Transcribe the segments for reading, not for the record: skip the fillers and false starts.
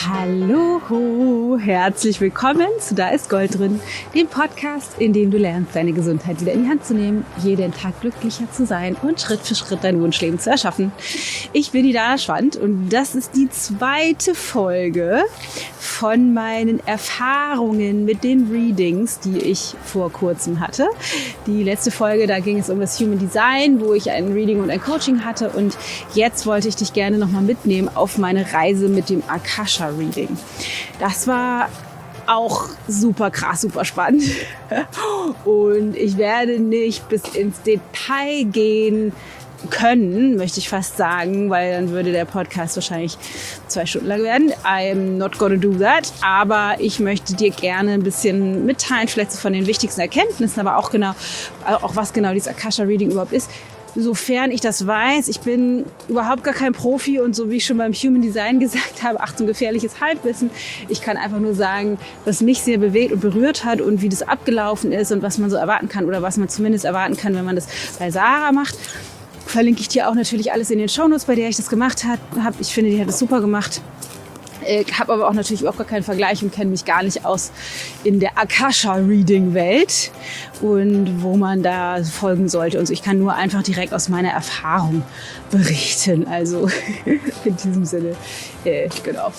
Hallo, herzlich willkommen zu Da ist Gold drin, dem Podcast, in dem du lernst, deine Gesundheit wieder in die Hand zu nehmen, jeden Tag glücklicher zu sein und Schritt für Schritt dein Wunschleben zu erschaffen. Ich bin die Dana Schwand und das ist die zweite Folge von meinen Erfahrungen mit den Readings, die ich vor kurzem hatte. Die letzte Folge, da ging es um das Human Design, wo ich ein Reading und ein Coaching hatte, und jetzt wollte ich dich gerne nochmal mitnehmen auf meine Reise mit dem Akasha-Reading. Das war auch super krass, super spannend. Und ich werde nicht bis ins Detail gehen können, möchte ich fast sagen, weil dann würde der Podcast wahrscheinlich 2 Stunden lang werden. I'm not gonna do that. Aber ich möchte dir gerne ein bisschen mitteilen, vielleicht so von den wichtigsten Erkenntnissen, aber auch was genau dieses Akasha-Reading überhaupt ist. Sofern ich das weiß, ich bin überhaupt gar kein Profi und so wie ich schon beim Human Design gesagt habe, Achtung, gefährliches Halbwissen. Ich kann einfach nur sagen, was mich sehr bewegt und berührt hat und wie das abgelaufen ist und was man so erwarten kann oder was man zumindest erwarten kann, wenn man das bei Sarah macht. Verlinke ich dir auch natürlich alles in den Shownotes, bei der ich das gemacht habe. Ich finde, die hat das super gemacht. Habe aber auch natürlich überhaupt gar keinen Vergleich und kenne mich gar nicht aus in der Akasha-Reading-Welt und wo man da folgen sollte. Und so. Ich kann nur einfach direkt aus meiner Erfahrung berichten. Also in diesem Sinne, genau.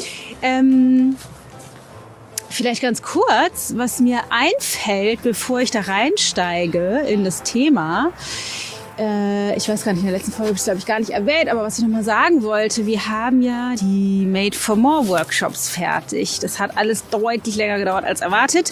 Vielleicht ganz kurz, was mir einfällt, bevor ich da reinsteige in das Thema. Ich weiß gar nicht, in der letzten Folge habe ich es, glaube ich, gar nicht erwähnt, aber was ich nochmal sagen wollte, wir haben ja die Made for More Workshops fertig. Das hat alles deutlich länger gedauert als erwartet,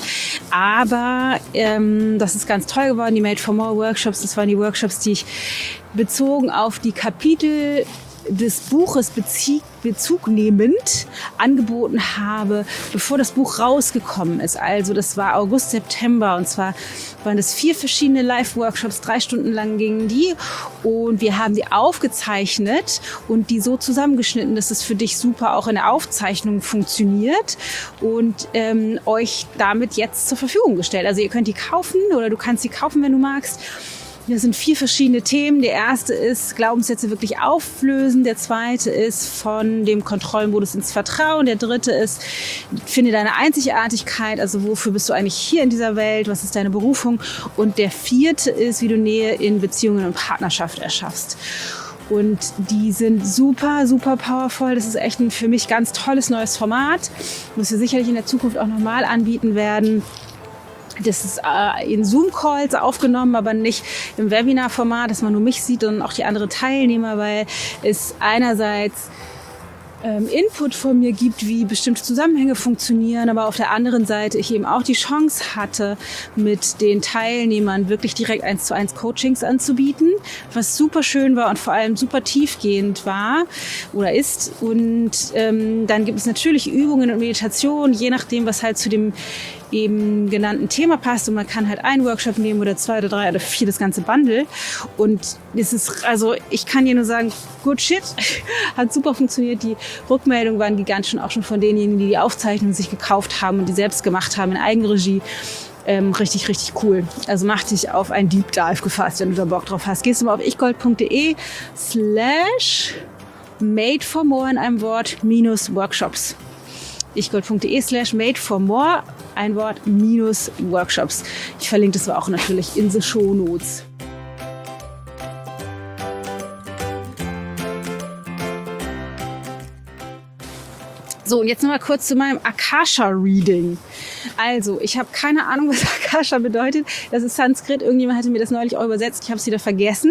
aber das ist ganz toll geworden, die Made for More Workshops. Das waren die Workshops, die ich bezogen auf die Kapitel des Buches Bezug nehmend angeboten habe, bevor das Buch rausgekommen ist. Also das war August, September, und zwar waren das 4 verschiedene Live-Workshops, 3 Stunden lang gingen die, und wir haben die aufgezeichnet und die so zusammengeschnitten, dass es für dich super auch in der Aufzeichnung funktioniert und euch damit jetzt zur Verfügung gestellt. Also ihr könnt die kaufen oder du kannst sie kaufen, wenn du magst. Das sind 4 verschiedene Themen. Der erste ist Glaubenssätze wirklich auflösen. Der zweite ist von dem Kontrollmodus ins Vertrauen. Der dritte ist, finde deine Einzigartigkeit. Also wofür bist du eigentlich hier in dieser Welt? Was ist deine Berufung? Und der vierte ist, wie du Nähe in Beziehungen und Partnerschaft erschaffst. Und die sind super, super powerful. Das ist echt ein für mich ganz tolles neues Format, was wir sicherlich in der Zukunft auch nochmal anbieten werden. Das ist in Zoom-Calls aufgenommen, aber nicht im Webinar-Format, dass man nur mich sieht und auch die anderen Teilnehmer, weil es einerseits Input von mir gibt, wie bestimmte Zusammenhänge funktionieren, aber auf der anderen Seite ich eben auch die Chance hatte, mit den Teilnehmern wirklich direkt 1:1 Coachings anzubieten, was super schön war und vor allem super tiefgehend war oder ist. Und dann gibt es natürlich Übungen und Meditationen, je nachdem, was halt zu dem eben genannten Thema passt, und man kann halt einen Workshop nehmen oder 2 oder 3 oder 4, das ganze Bundle. Und es ist, also ich kann dir nur sagen, good shit, hat super funktioniert. Die Rückmeldungen waren gigantisch, und auch schon von denjenigen, die die Aufzeichnung sich gekauft haben und die selbst gemacht haben in Eigenregie. Richtig, richtig cool. Also mach dich auf ein Deep Dive gefasst, wenn du da Bock drauf hast. Gehst du mal auf ichgold.de/made4more in einem Wort -Workshops. ichgold.de/made4more, ein Wort -Workshops. Ich verlinke das auch natürlich in the Shownotes. So, und jetzt nochmal kurz zu meinem Akasha-Reading. Also, ich habe keine Ahnung, was Akasha bedeutet. Das ist Sanskrit. Irgendjemand hatte mir das neulich auch übersetzt. Ich habe es wieder vergessen.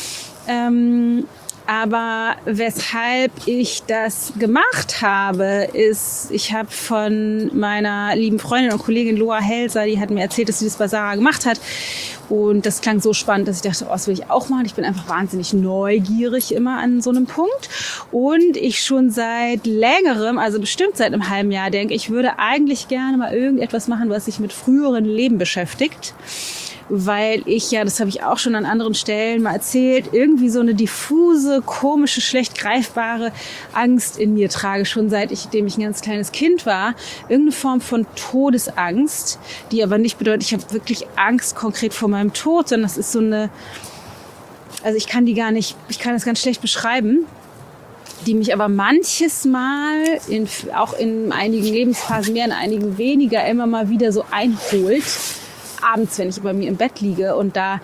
Aber weshalb ich das gemacht habe, ist, ich habe von meiner lieben Freundin und Kollegin Loa Helser, die hat mir erzählt, dass sie das bei Sarah gemacht hat. Und das klang so spannend, dass ich dachte, oh, das will ich auch machen. Ich bin einfach wahnsinnig neugierig immer an so einem Punkt. Und ich schon seit längerem, also bestimmt seit einem halben Jahr, denke, ich würde eigentlich gerne mal irgendetwas machen, was sich mit früheren Leben beschäftigt. Weil ich ja, das habe ich auch schon an anderen Stellen mal erzählt, irgendwie so eine diffuse, komische, schlecht greifbare Angst in mir trage, schon seitdem ich ein ganz kleines Kind war. Irgendeine Form von Todesangst, die aber nicht bedeutet, ich habe wirklich Angst konkret vor meinem Tod, sondern das ist so eine, also ich kann das ganz schlecht beschreiben. die mich aber manches Mal, auch in einigen Lebensphasen mehr, in einigen weniger, immer mal wieder so einholt. Abends, wenn ich bei mir im Bett liege und da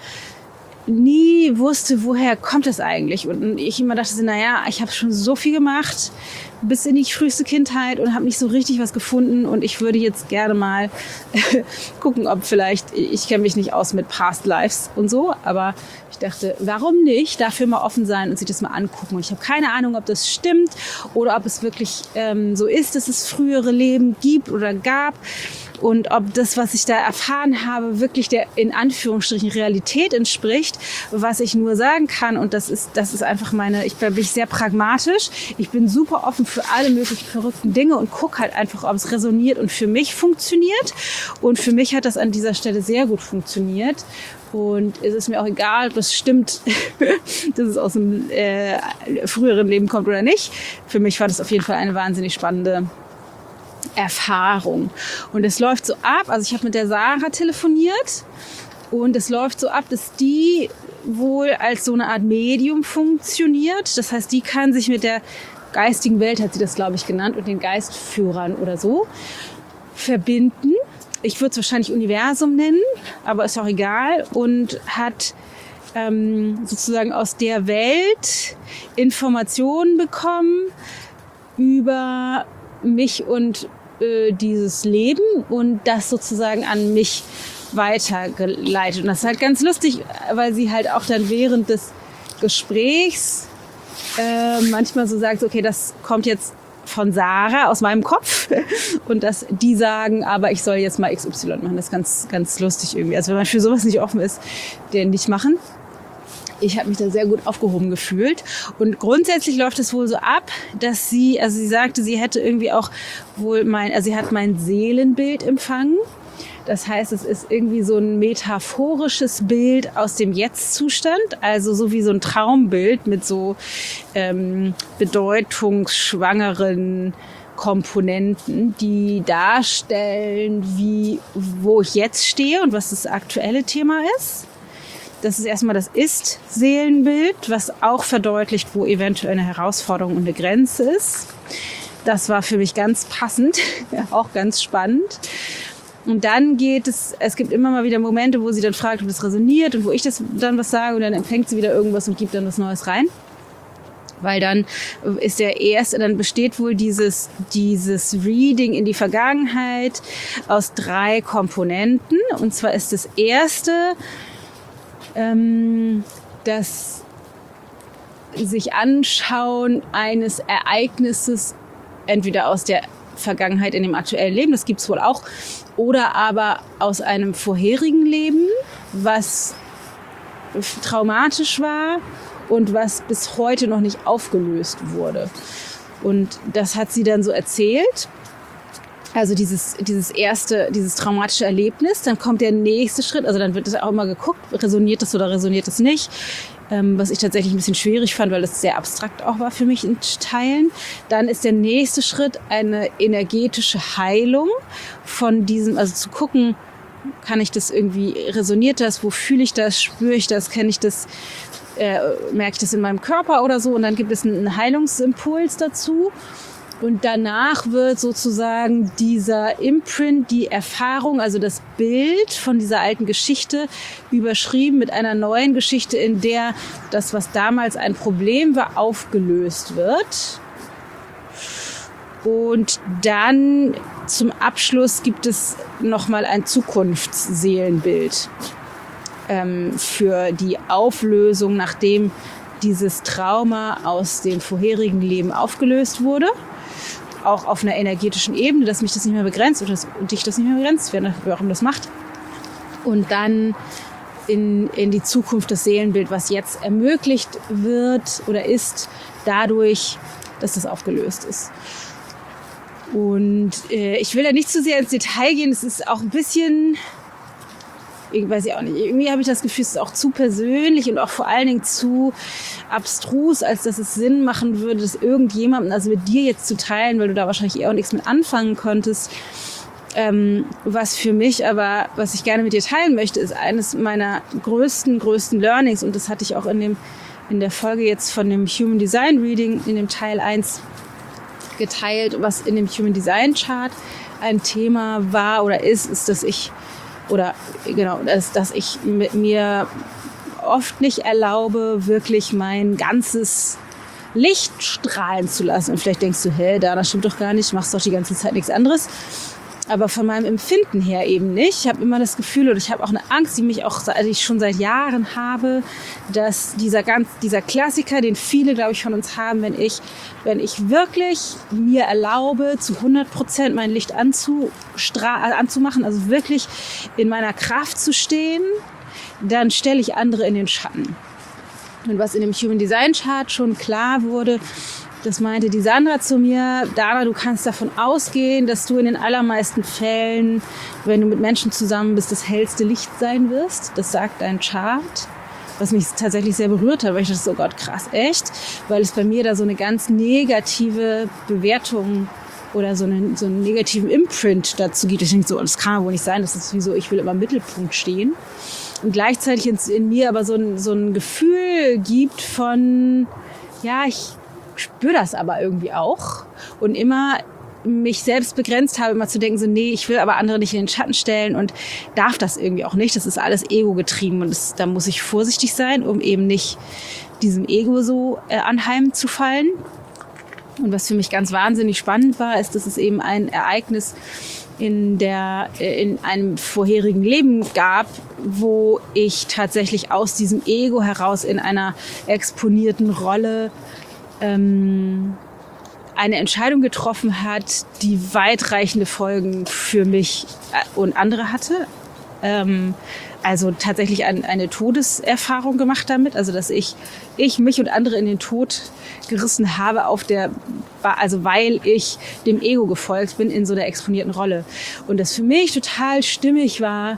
nie wusste, woher kommt das eigentlich. Und ich immer dachte, naja, ich habe schon so viel gemacht, bis in die früheste Kindheit und habe nicht so richtig was gefunden. Und ich würde jetzt gerne mal gucken, ob vielleicht, ich kenne mich nicht aus mit Past Lives und so, aber ich dachte, warum nicht dafür mal offen sein und sich das mal angucken. Und ich habe keine Ahnung, ob das stimmt oder ob es wirklich so ist, dass es frühere Leben gibt oder gab. Und ob das, was ich da erfahren habe, wirklich der in Anführungsstrichen Realität entspricht, was ich nur sagen kann. Und das ist einfach ich bin sehr pragmatisch. Ich bin super offen für alle möglichen verrückten Dinge und gucke halt einfach, ob es resoniert und für mich funktioniert. Und für mich hat das an dieser Stelle sehr gut funktioniert. Und es ist mir auch egal, ob das stimmt, dass es aus einem früheren Leben kommt oder nicht. Für mich war das auf jeden Fall eine wahnsinnig spannende Erfahrung. Und es läuft so ab, also ich habe mit der Sarah telefoniert und es läuft so ab, dass die wohl als so eine Art Medium funktioniert. Das heißt, die kann sich mit der geistigen Welt, hat sie das, glaube ich, genannt, und den Geistführern oder so verbinden. Ich würde es wahrscheinlich Universum nennen, aber ist auch egal. Und hat sozusagen aus der Welt Informationen bekommen über mich und dieses Leben und das sozusagen an mich weitergeleitet. Und das ist halt ganz lustig, weil sie halt auch dann während des Gesprächs manchmal so sagt, okay, das kommt jetzt von Sarah aus meinem Kopf und dass die sagen, aber ich soll jetzt mal XY machen. Das ist ganz, ganz lustig irgendwie. Also wenn man für sowas nicht offen ist, den nicht machen. Ich habe mich da sehr gut aufgehoben gefühlt. Und grundsätzlich läuft es wohl so ab, dass sie sagte, sie hätte irgendwie auch wohl sie hat mein Seelenbild empfangen. Das heißt, es ist irgendwie so ein metaphorisches Bild aus dem Jetzt-Zustand, also so wie so ein Traumbild mit so bedeutungsschwangeren Komponenten, die darstellen, wo ich jetzt stehe und was das aktuelle Thema ist. Das ist erstmal das Ist-Seelenbild, was auch verdeutlicht, wo eventuell eine Herausforderung und eine Grenze ist. Das war für mich ganz passend, auch ganz spannend. Und dann es gibt immer mal wieder Momente, wo sie dann fragt, ob das resoniert und wo ich das dann was sage und dann empfängt sie wieder irgendwas und gibt dann was Neues rein. Weil dann dann besteht wohl dieses Reading in die Vergangenheit aus 3 Komponenten. Und zwar ist das erste, das sich anschauen eines Ereignisses, entweder aus der Vergangenheit in dem aktuellen Leben, das gibt's wohl auch, oder aber aus einem vorherigen Leben, was traumatisch war und was bis heute noch nicht aufgelöst wurde. Und das hat sie dann so erzählt. Also dieses traumatische Erlebnis, dann kommt der nächste Schritt, also dann wird es auch immer geguckt, resoniert das oder resoniert das nicht, was ich tatsächlich ein bisschen schwierig fand, weil es sehr abstrakt auch war für mich in Teilen. Dann ist der nächste Schritt eine energetische Heilung von diesem, also zu gucken, kann ich das irgendwie, resoniert das, wo fühle ich das, spüre ich das, kenne ich das, merke ich das in meinem Körper oder so, und dann gibt es einen Heilungsimpuls dazu. Und danach wird sozusagen dieser Imprint, die Erfahrung, also das Bild von dieser alten Geschichte überschrieben mit einer neuen Geschichte, in der das, was damals ein Problem war, aufgelöst wird. Und dann zum Abschluss gibt es nochmal ein Zukunftsseelenbild für die Auflösung, nachdem dieses Trauma aus dem vorherigen Leben aufgelöst wurde. Auch auf einer energetischen Ebene, dass mich das nicht mehr begrenzt oder dich das nicht mehr begrenzt, wer auch immer das macht. Und dann in die Zukunft das Seelenbild, was jetzt ermöglicht wird oder ist, dadurch, dass das aufgelöst ist. Und ich will da nicht zu sehr ins Detail gehen, es ist auch ein bisschen, ich weiß ja auch nicht, irgendwie habe ich das Gefühl, es ist auch zu persönlich und auch vor allen Dingen zu abstrus, als dass es Sinn machen würde, das irgendjemandem, also mit dir jetzt zu teilen, weil du da wahrscheinlich eher auch nichts mit anfangen konntest. Was für mich aber, was ich gerne mit dir teilen möchte, ist eines meiner größten Learnings, und das hatte ich auch in dem in der Folge jetzt von dem Human Design Reading in dem Teil 1 geteilt, was in dem Human Design Chart ein Thema war oder ist, dass ich mit mir oft nicht erlaube, wirklich mein ganzes Licht strahlen zu lassen. Und vielleicht denkst du, das stimmt doch gar nicht, machst doch die ganze Zeit nichts anderes. Aber von meinem Empfinden her eben nicht. Ich habe immer das Gefühl, oder ich habe auch eine Angst, die ich schon seit Jahren habe, dass dieser Klassiker, den viele, glaube ich, von uns haben, wenn ich wirklich mir erlaube, zu 100% mein Licht anzumachen, also wirklich in meiner Kraft zu stehen, dann stelle ich andere in den Schatten. Und was in dem Human Design Chart schon klar wurde, das meinte die Sandra zu mir: Dana, du kannst davon ausgehen, dass du in den allermeisten Fällen, wenn du mit Menschen zusammen bist, das hellste Licht sein wirst. Das sagt dein Chart. Was mich tatsächlich sehr berührt hat, weil ich dachte, oh Gott, krass, echt? Weil es bei mir da so eine ganz negative Bewertung oder so einen negativen Imprint dazu gibt. Ich denke so, das kann ja wohl nicht sein, das ist sowieso, ich will immer im Mittelpunkt stehen. Und gleichzeitig in mir aber so ein Gefühl gibt von, ja, ich spüre das aber irgendwie auch. Und immer mich selbst begrenzt habe, immer zu denken, so, nee, ich will aber andere nicht in den Schatten stellen und darf das irgendwie auch nicht. Das ist alles Ego-getrieben und da muss ich vorsichtig sein, um eben nicht diesem Ego so anheimzufallen. Und was für mich ganz wahnsinnig spannend war, ist, dass es eben ein Ereignis in einem vorherigen Leben gab, wo ich tatsächlich aus diesem Ego heraus in einer exponierten Rolle eine Entscheidung getroffen hat, die weitreichende Folgen für mich und andere hatte. Also tatsächlich eine Todeserfahrung gemacht damit, also dass ich mich und andere in den Tod gerissen habe weil ich dem Ego gefolgt bin in so einer exponierten Rolle. Und das für mich total stimmig war.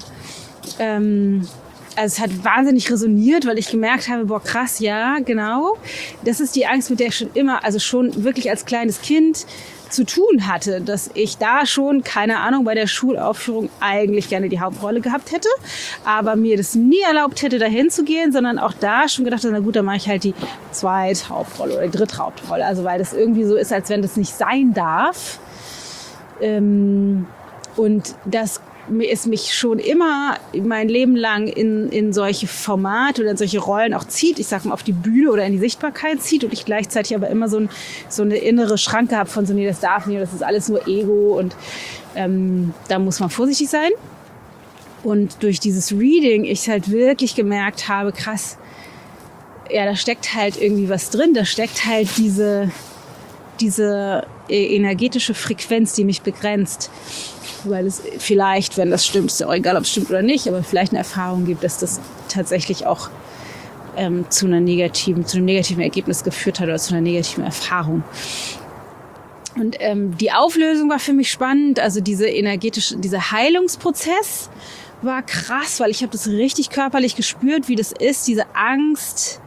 Also es hat wahnsinnig resoniert, weil ich gemerkt habe, boah, krass, ja, genau. Das ist die Angst, mit der ich schon wirklich als kleines Kind zu tun hatte, dass ich da schon, keine Ahnung, bei der Schulaufführung eigentlich gerne die Hauptrolle gehabt hätte, aber mir das nie erlaubt hätte, dahin zu gehen, sondern auch da schon gedacht habe, na gut, dann mache ich halt die zweite Hauptrolle oder die dritte Hauptrolle, also weil das irgendwie so ist, als wenn das nicht sein darf. Und das ist mich schon immer mein Leben lang in solche Formate oder in solche Rollen auch zieht, ich sag mal auf die Bühne oder in die Sichtbarkeit zieht und ich gleichzeitig aber immer so eine innere Schranke habe von so, nee, das darf nicht, das ist alles nur Ego und da muss man vorsichtig sein. Und durch dieses Reading ich halt wirklich gemerkt habe, krass, ja, da steckt halt irgendwie was drin, da steckt halt diese energetische Frequenz, die mich begrenzt. Weil es vielleicht, wenn das stimmt, ist ja auch egal, ob es stimmt oder nicht, aber vielleicht eine Erfahrung gibt, dass das tatsächlich auch zu einem negativen Ergebnis geführt hat oder zu einer negativen Erfahrung. Und die Auflösung war für mich spannend, also dieser Heilungsprozess war krass, weil ich habe das richtig körperlich gespürt, wie das ist, diese Angst,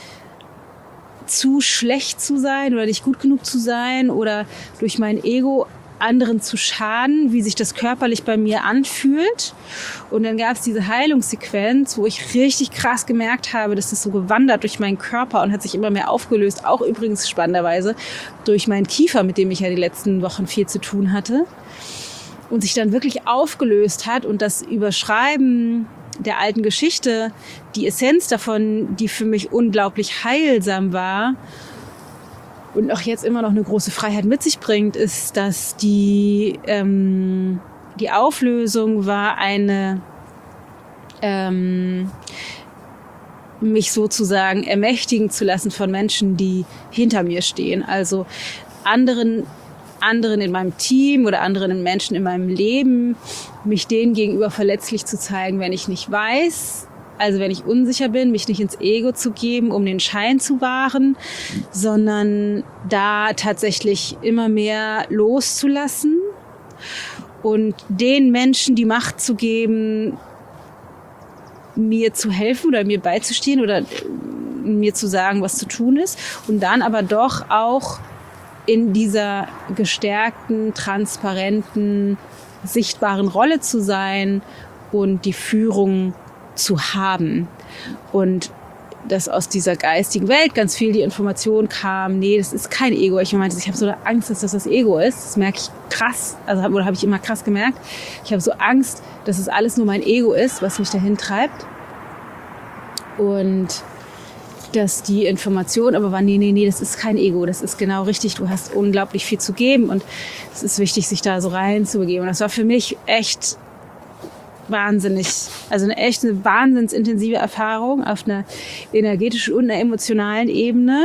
zu schlecht zu sein oder nicht gut genug zu sein oder durch mein Ego anderen zu schaden, wie sich das körperlich bei mir anfühlt. Und dann gab es diese Heilungssequenz, wo ich richtig krass gemerkt habe, dass das so gewandert durch meinen Körper und hat sich immer mehr aufgelöst. Auch übrigens spannenderweise durch meinen Kiefer, mit dem ich ja die letzten Wochen viel zu tun hatte. Und sich dann wirklich aufgelöst hat und das Überschreiben der alten Geschichte, die Essenz davon, die für mich unglaublich heilsam war, und auch jetzt immer noch eine große Freiheit mit sich bringt, ist, dass die Auflösung war mich sozusagen ermächtigen zu lassen von Menschen, die hinter mir stehen. Also anderen in meinem Team oder anderen Menschen in meinem Leben, mich denen gegenüber verletzlich zu zeigen, wenn ich nicht weiß, also wenn ich unsicher bin, mich nicht ins Ego zu geben, um den Schein zu wahren, sondern da tatsächlich immer mehr loszulassen und den Menschen die Macht zu geben, mir zu helfen oder mir beizustehen oder mir zu sagen, was zu tun ist und dann aber doch auch in dieser gestärkten, transparenten, sichtbaren Rolle zu sein und die Führung zu haben. Und dass aus dieser geistigen Welt ganz viel die Information kam, nee, das ist kein Ego. Ich meinte, ich habe so eine Angst, dass das Ego ist. Das merke ich krass, oder habe ich immer krass gemerkt. Ich habe so Angst, dass es alles nur mein Ego ist, was mich dahin treibt. Und dass die Information aber war, nee, das ist kein Ego, das ist genau richtig. Du hast unglaublich viel zu geben und es ist wichtig, sich da so reinzubegeben. Und das war für mich echt wahnsinnig, also eine wahnsinnsintensive Erfahrung auf einer energetischen und einer emotionalen Ebene.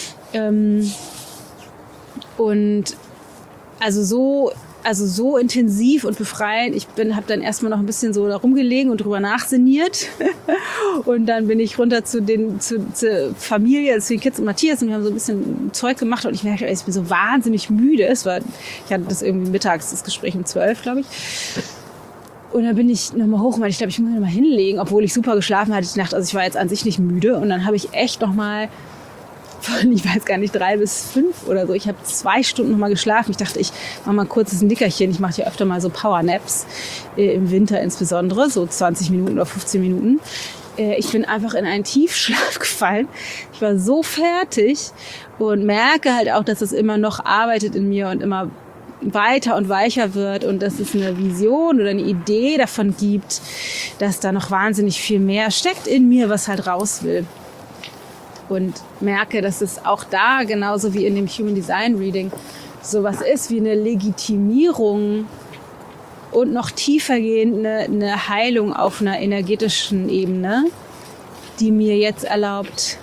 Und so intensiv und befreiend. Ich habe dann erstmal noch ein bisschen so da rumgelegen und drüber nachsinniert. Und dann bin ich runter zur Familie, zu den Kids und Matthias, und wir haben so ein bisschen Zeug gemacht und ich merke, ich bin so wahnsinnig müde. Ich hatte das irgendwie mittags, das Gespräch um 12, glaube ich. Und dann bin ich nochmal hoch, weil ich glaube, ich muss mich nochmal hinlegen, obwohl ich super geschlafen hatte die Nacht. Also ich war jetzt an sich nicht müde. Und dann habe ich echt nochmal von, ich weiß gar nicht, 3 bis 5 oder so. Ich habe 2 Stunden nochmal geschlafen. Ich dachte, ich mache mal ein kurzes Nickerchen. Ich mache ja öfter mal so Powernaps, im Winter insbesondere, so 20 Minuten oder 15 Minuten. Ich bin einfach in einen Tiefschlaf gefallen. Ich war so fertig und merke halt auch, dass es immer noch arbeitet in mir und immer weiter und weicher wird und dass es eine Vision oder eine Idee davon gibt, dass da noch wahnsinnig viel mehr steckt in mir, was halt raus will. Und merke, dass es auch da, genauso wie in dem Human Design Reading, sowas ist wie eine Legitimierung und noch tiefer gehend eine Heilung auf einer energetischen Ebene, die mir jetzt erlaubt,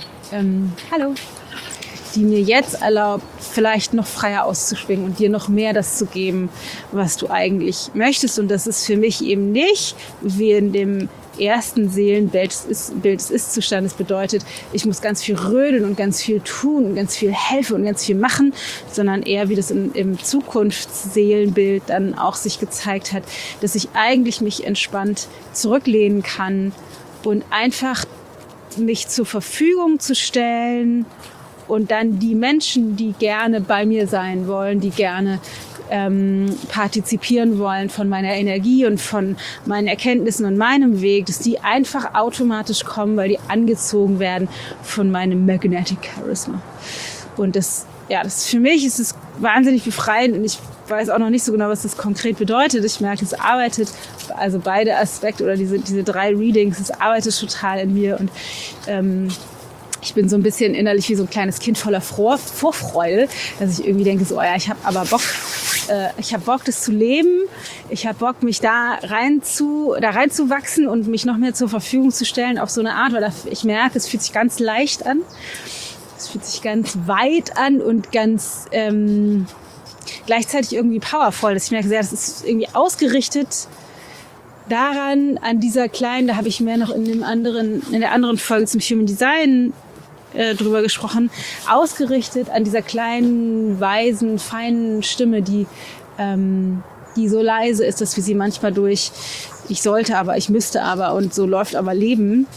vielleicht noch freier auszuschwingen und dir noch mehr das zu geben, was du eigentlich möchtest. Und das ist für mich eben nicht wie in dem ersten Seelenbild des Ist-Zustandes bedeutet, ich muss ganz viel rödeln und ganz viel tun und ganz viel helfen und ganz viel machen, sondern eher wie das im Zukunftsseelenbild dann auch sich gezeigt hat, dass ich eigentlich mich entspannt zurücklehnen kann und einfach mich zur Verfügung zu stellen und dann die Menschen, die gerne bei mir sein wollen, die gerne partizipieren wollen von meiner Energie und von meinen Erkenntnissen und meinem Weg, dass die einfach automatisch kommen, weil die angezogen werden von meinem Magnetic Charisma. Und das für mich ist es wahnsinnig befreiend und ich weiß auch noch nicht so genau, was das konkret bedeutet. Ich merke, es arbeitet, also beide Aspekte oder diese 3 Readings, es arbeitet total in mir und ich bin so ein bisschen innerlich wie so ein kleines Kind voller Vorfreude, dass ich irgendwie denke, so, ich habe aber Bock, das zu leben. Ich habe Bock, mich da reinzuwachsen und mich noch mehr zur Verfügung zu stellen auf so eine Art, weil ich merke, es fühlt sich ganz leicht an. Es fühlt sich ganz weit an und ganz gleichzeitig irgendwie powervoll. Ich merke sehr, das ist irgendwie ausgerichtet daran, an dieser kleinen, da habe ich mehr noch in der anderen Folge zum Human Design drüber gesprochen, ausgerichtet an dieser kleinen, weisen, feinen Stimme, die so leise ist, dass wir sie manchmal durch ich sollte aber, ich müsste aber und so läuft aber Leben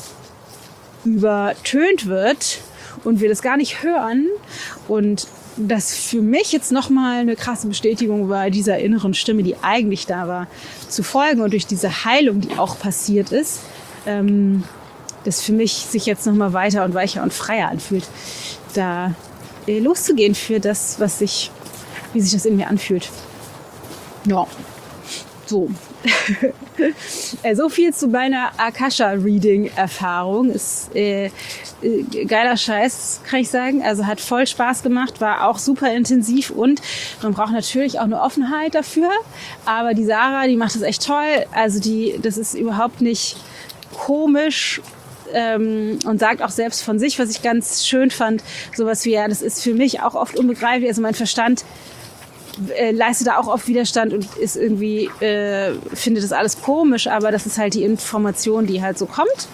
übertönt wird und wir das gar nicht hören. Und das für mich jetzt nochmal eine krasse Bestätigung war, dieser inneren Stimme, die eigentlich da war, zu folgen und durch diese Heilung, die auch passiert ist, das für mich sich jetzt nochmal weiter und weicher und freier anfühlt, da loszugehen für das, wie sich das in mir anfühlt. Ja, so. So viel zu meiner Akasha-Reading-Erfahrung. Ist geiler Scheiß, kann ich sagen. Also hat voll Spaß gemacht, war auch super intensiv und man braucht natürlich auch eine Offenheit dafür. Aber die Sarah, die macht das echt toll. Also das ist überhaupt nicht komisch und sagt auch selbst von sich, was ich ganz schön fand. Sowas wie, ja, das ist für mich auch oft unbegreiflich. Also mein Verstand leistet da auch oft Widerstand und ist irgendwie, findet das alles komisch, aber das ist halt die Information, die halt so kommt.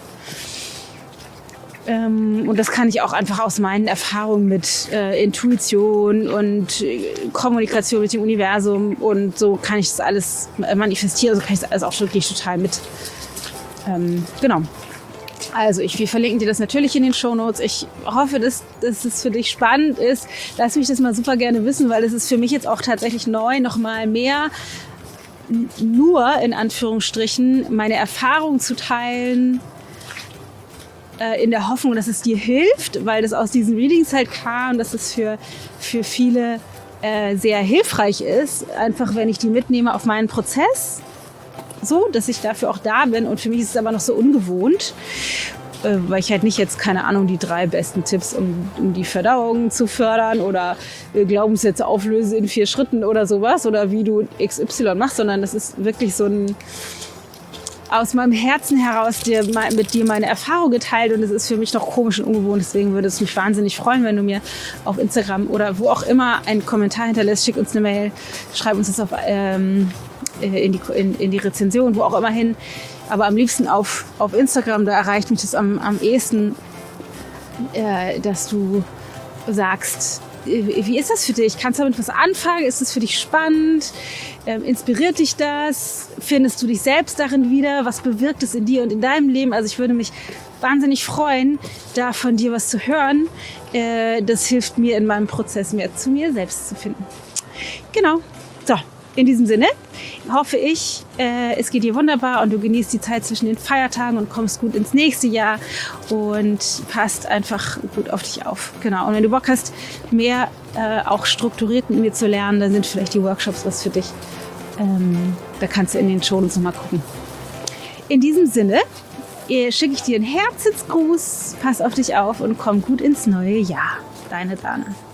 Und das kann ich auch einfach aus meinen Erfahrungen mit Intuition und Kommunikation mit dem Universum und so kann ich das alles manifestieren, so kann ich das alles auch wirklich total mit. Genau. Also wir verlinken dir das natürlich in den Shownotes. Ich hoffe, dass es für dich spannend ist. Lass mich das mal super gerne wissen, weil es ist für mich jetzt auch tatsächlich neu, nochmal mehr nur in Anführungsstrichen meine Erfahrung zu teilen in der Hoffnung, dass es dir hilft, weil das aus diesen Readings halt kam, dass es für viele sehr hilfreich ist, einfach wenn ich die mitnehme auf meinen Prozess, so, dass ich dafür auch da bin. Und für mich ist es aber noch so ungewohnt, weil ich halt nicht jetzt, keine Ahnung, die 3 besten Tipps, um die Verdauung zu fördern oder Glaubenssätze auflöse in 4 Schritten oder sowas oder wie du XY machst, sondern das ist wirklich so ein aus meinem Herzen heraus mit dir meine Erfahrung geteilt und es ist für mich doch komisch und ungewohnt. Deswegen würde es mich wahnsinnig freuen, wenn du mir auf Instagram oder wo auch immer einen Kommentar hinterlässt. Schick uns eine Mail, schreib uns das in die Rezension, wo auch immer hin. Aber am liebsten auf Instagram, da erreicht mich das am ehesten, dass du sagst, wie ist das für dich? Kannst du damit was anfangen? Ist es für dich spannend? Inspiriert dich das? Findest du dich selbst darin wieder? Was bewirkt es in dir und in deinem Leben? Also ich würde mich wahnsinnig freuen, da von dir was zu hören. Das hilft mir in meinem Prozess, mehr zu mir selbst zu finden. Genau. So, in diesem Sinne hoffe ich, es geht dir wunderbar und du genießt die Zeit zwischen den Feiertagen und kommst gut ins nächste Jahr und passt einfach gut auf dich auf. Genau. Und wenn du Bock hast, mehr auch strukturiert mit mir zu lernen, dann sind vielleicht die Workshops was für dich. Da kannst du in den Shownotes nochmal gucken. In diesem Sinne schicke ich dir einen Herzensgruß, pass auf dich auf und komm gut ins neue Jahr. Deine Dana.